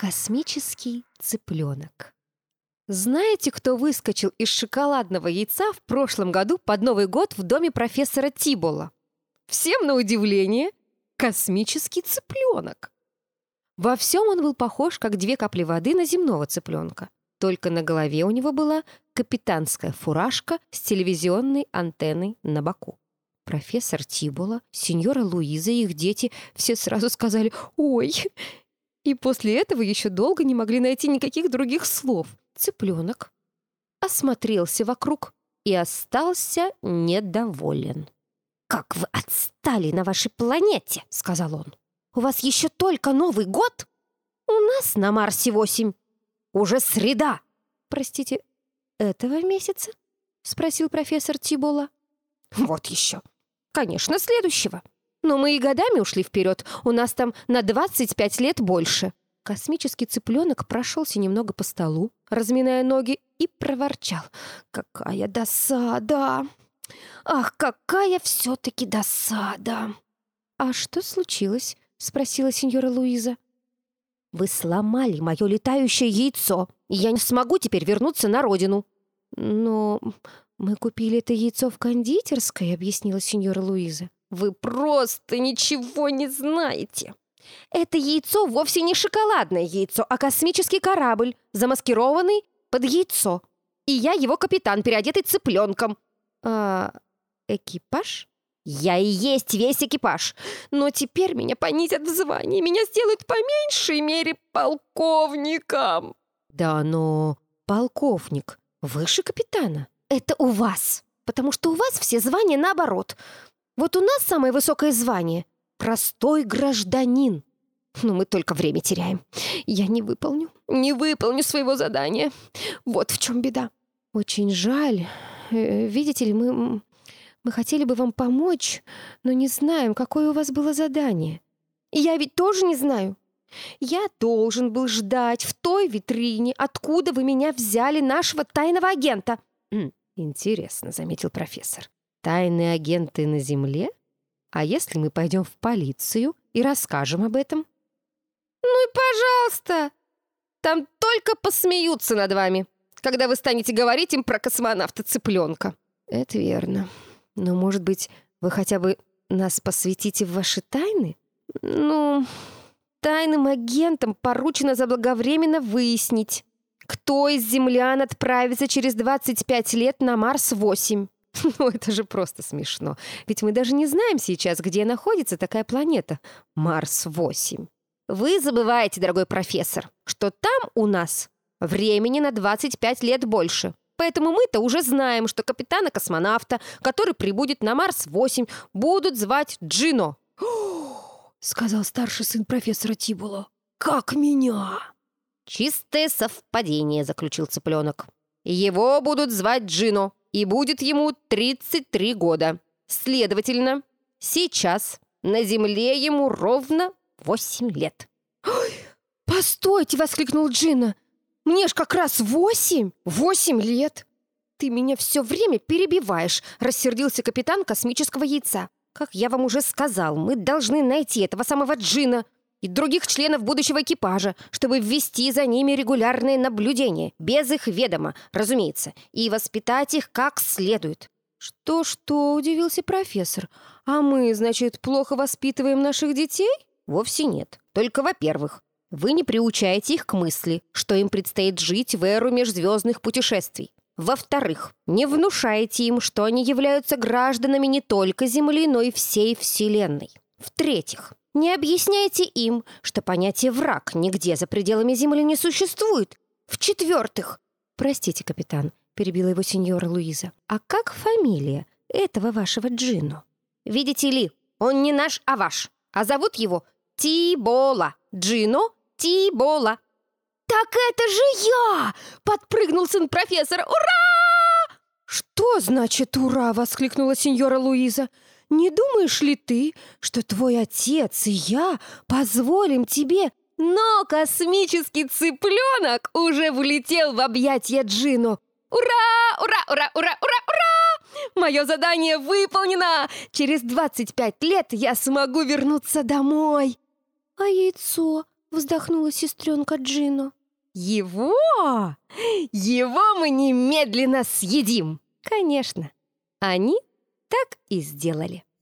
Космический цыпленок. Знаете, кто выскочил из шоколадного яйца в прошлом году под Новый год в доме профессора Тибола? Всем на удивление, космический цыпленок. Во всем он был похож, как 2 капли воды на земного цыпленка. Только на голове у него была капитанская фуражка с телевизионной антенной на боку. Профессор Тибола, сеньора Луиза и их дети все сразу сказали «Ой!». И после этого еще долго не могли найти никаких других слов. Цыпленок осмотрелся вокруг и остался недоволен. «Как вы отстали на вашей планете!» — сказал он. «У вас еще только Новый год? У нас на Марсе 8. Уже среда!» «Простите, этого месяца?» — спросил профессор Тибола. «Вот еще. Конечно, следующего. Но мы и годами ушли вперед. У нас там на 25 лет больше». Космический цыпленок прошелся немного по столу, разминая ноги, и проворчал. «Какая досада! Ах, какая все-таки досада!» «А что случилось?» — спросила сеньора Луиза. «Вы сломали мое летающее яйцо, и я не смогу теперь вернуться на родину». «Но мы купили это яйцо в кондитерской», — объяснила сеньора Луиза. «Вы просто ничего не знаете. Это яйцо вовсе не шоколадное яйцо, а космический корабль, замаскированный под яйцо. И я его капитан, переодетый цыпленком». «А экипаж?» «Я и есть весь экипаж. Но теперь меня понизят в звании, меня сделают по меньшей мере полковником». «Да, но полковник выше капитана. Это у вас, потому что у вас все звания наоборот. Вот у нас самое высокое звание — простой гражданин. Но мы только время теряем. Я не выполню своего задания. Вот в чем беда». «Очень жаль. Видите ли, мы хотели бы вам помочь, но не знаем, какое у вас было задание». «Я ведь тоже не знаю. Я должен был ждать в той витрине, откуда вы меня взяли, нашего тайного агента». «Интересно», — заметил профессор. «Тайные агенты на Земле? А если мы пойдем в полицию и расскажем об этом?» «Ну и пожалуйста! Там только посмеются над вами, когда вы станете говорить им про космонавта-цыпленка». «Это верно. Но, может быть, вы хотя бы нас посвятите в ваши тайны?» «Ну, тайным агентам поручено заблаговременно выяснить, кто из землян отправится через 25 лет на Марс-8. Ну, это же просто смешно. Ведь мы даже не знаем сейчас, где находится такая планета Марс-8. Вы забываете, дорогой профессор, что там у нас времени на 25 лет больше. Поэтому мы-то уже знаем, что капитана-космонавта, который прибудет на Марс-8, будут звать Джино». Сказал старший сын профессора Тибола. «Как меня!» «Чистое совпадение», — заключил цыпленок. «Его будут звать Джино, и будет ему 33 года. Следовательно, сейчас на Земле ему ровно 8 лет». «Постойте!» — воскликнул Джино. «Мне ж как раз 8! 8 лет!» «Ты меня все время перебиваешь», — рассердился капитан космического яйца. «Как я вам уже сказал, мы должны найти этого самого Джино и других членов будущего экипажа, чтобы ввести за ними регулярное наблюдение, без их ведома, разумеется, и воспитать их как следует». «Что?» — удивился профессор. «А мы, значит, плохо воспитываем наших детей?» «Вовсе нет. Только, во-первых, вы не приучаете их к мысли, что им предстоит жить в эру межзвездных путешествий. Во-вторых, не внушаете им, что они являются гражданами не только Земли, но и всей Вселенной. В-третьих, не объясняйте им, что понятие «враг» нигде за пределами Земли не существует. В-четвертых... «Простите, капитан», — перебила его сеньора Луиза. «А как фамилия этого вашего Джино?» «Видите ли, он не наш, а ваш. А зовут его Тибола. Джино Тибола». «Так это же я!» — подпрыгнул сын профессора. «Ура!» «Что значит «ура»?» — воскликнула сеньора Луиза. «Не думаешь ли ты, что твой отец и я позволим тебе...» Но космический цыпленок уже влетел в объятия Джино. «Ура! Ура! Ура! Ура! Ура! Ура! Мое задание выполнено! Через 25 лет я смогу вернуться домой!» «А яйцо?» — вздохнула сестренка Джино. Его мы немедленно съедим! Конечно, они так и сделали.